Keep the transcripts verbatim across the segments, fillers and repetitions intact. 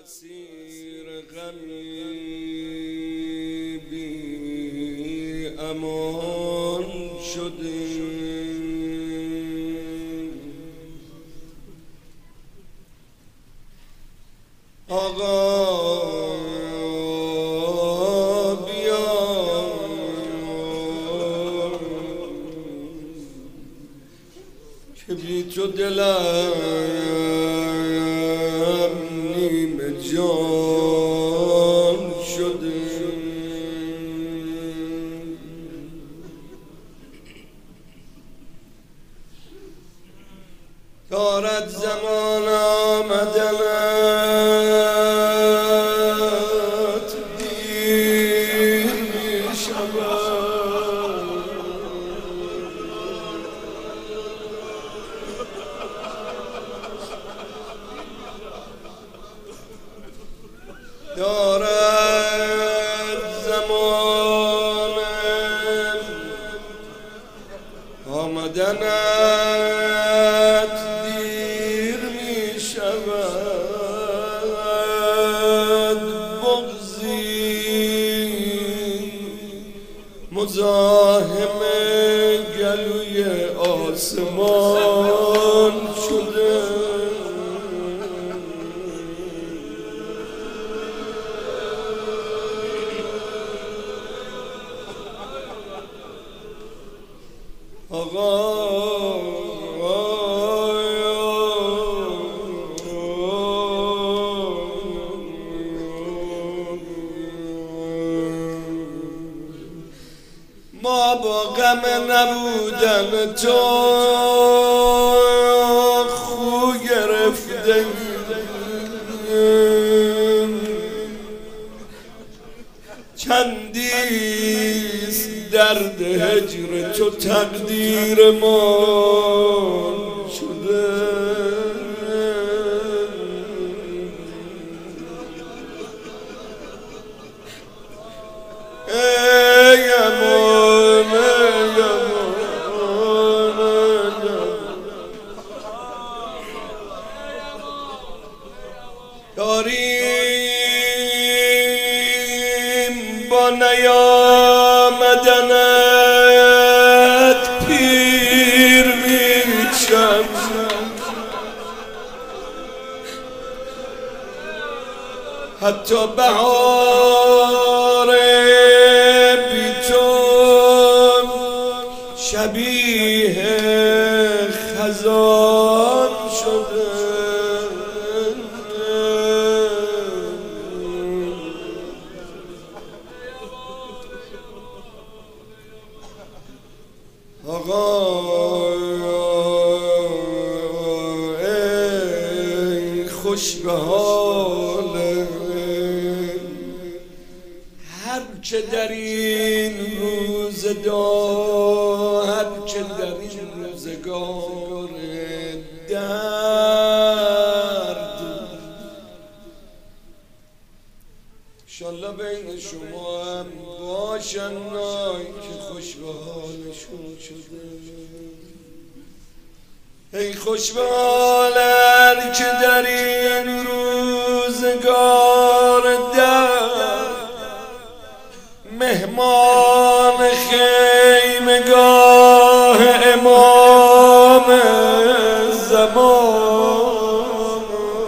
اسیر غمی بی امان شدیم. آقا بیا که بی تو دلم نیمه جان شده. دارد زمان آمدنت دیر می شود. دارد زمان آمدنت دیر می شود. بغضی مزاحم گلوی آسمان شده. آقا ما با غم نبودن تو خو گرفته، چندیست درد هجر تو تقدیر ما شده. ای امان ای امان داریم با نیامدنت پیر میشم. حتی بهار بی تو شبیه خزان شده. آقا ای خوش به حال هرچه در این روزگار، هرچه در این روزگار درد، انشالله بین شما هم باشن که خوش به حالشون شده. ای خوش به حالن که در این روزگار درد مهمان خیمگاه امام زمان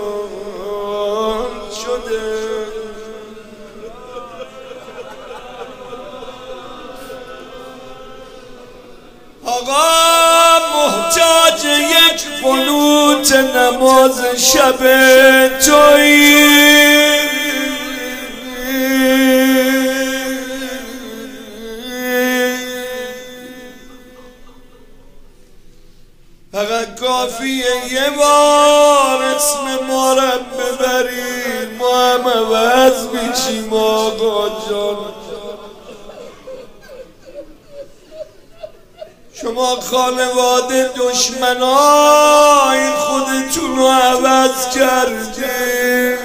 شده. آقا محتاج یک قنوت نماز شب تویی. فقط کافیه یه بار اسم ما رو ببریم، ما هم عوض میشیم. آقا جان شما خانواده دشمنای خودتون رو عوض کردید.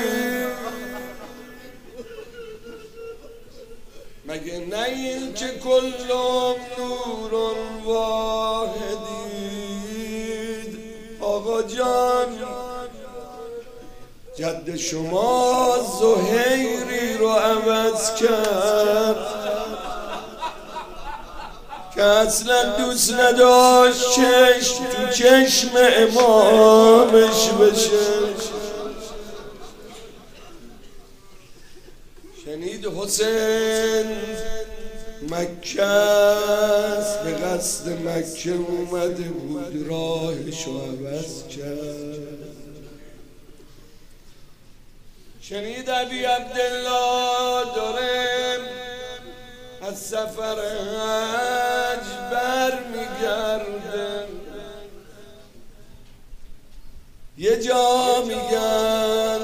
مگه نه این که کلم نور واحدید. آقا جان جد شما زهیری رو عوض کرد که اصلا دوست نداشت چشم تو چشم امامش بشه. شنید حسین مکه است، به قصد مکه اومده بود، راهشو عوض کرد. شنید ابی عبدالله داره از سفر حج بر میگرده، یه جا میگن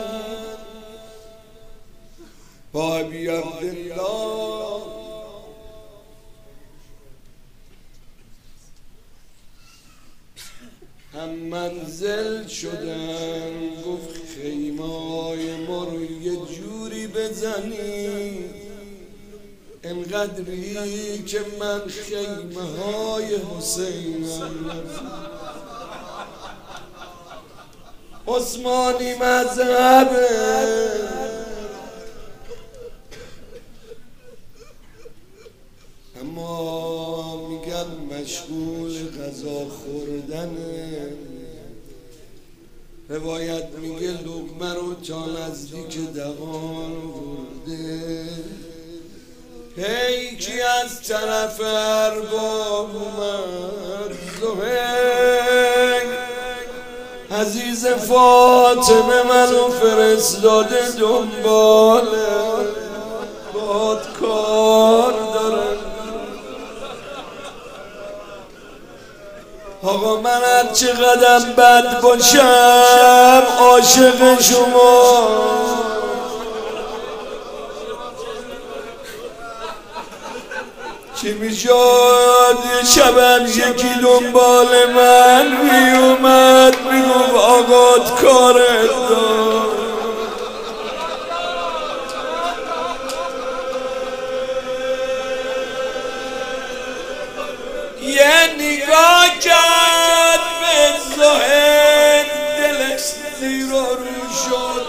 با ابی عبدالله هم منزل شدن، گفت خیمای ما رو یه جوری بزنی انقدری که من خیمه های حسینم. عثمانی مذهبه، اما میگن مشغول غذا خوردنه. روایت میگه لقمه رو تا نزدیک دهان برده، پیکی از طرف ارباب اومد. زهیر عزیز فاطمه منو فرستاده دنباله، باد کار داره. آقا من هر چه قدم بد باشم عاشق شما، چی میشد یه شبم یکی دنبال من میومد میگفت آقات کارت دار. یه نگاه کرد به زهیر، دلش زیر و رو شد.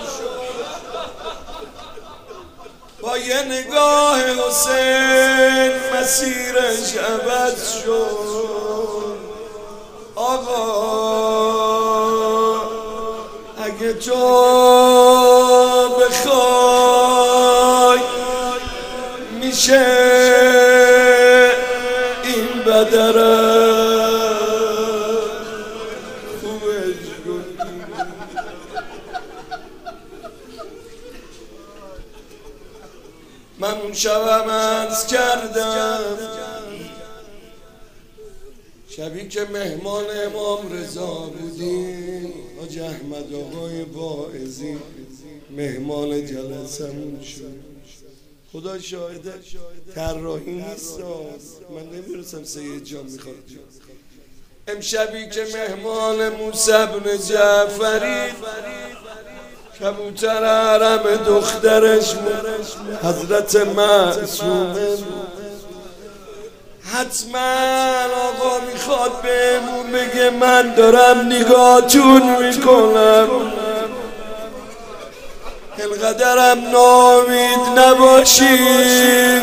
با یه نگاه حسین مسیرش عوض شد. آقا اگه تو بخوای میشه این بدره خوبش کنی. من اون شبم عرض کردم، شبی که مهمان امام رضا بودیم، حاج احمد آقای واعظی مهمان جلسمون شد. خدا شاهده طراحی نیست، من نمیرسم سید جان میخواد. امشبی که مهمان موسی بن جعفری کبوتر حرم دخترش حضرت معصومه، حتما آقا میخواد بهمون بگه من دارم نگاهتون میکنم، اینقدرم ناامید نباشید،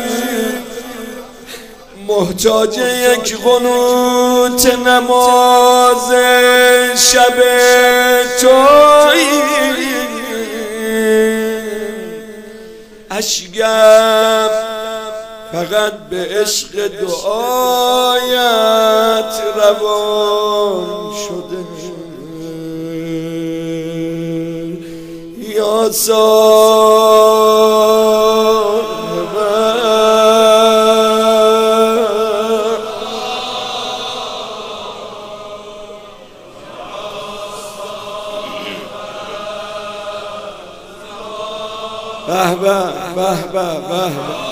محتاج یک قنوت نماز شب تویی. اشکم فقط به عشق دعایت روان شده، یا صاحب به به به به به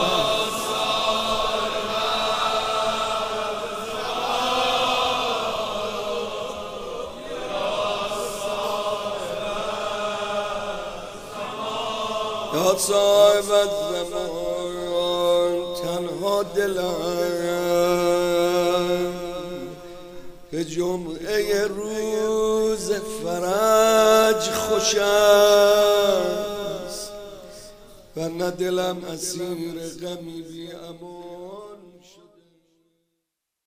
یا صاحب الزمان، تنها دلم به جمعه روز فرج وجه خوش است و نه دلم اسیر غمی بی امان.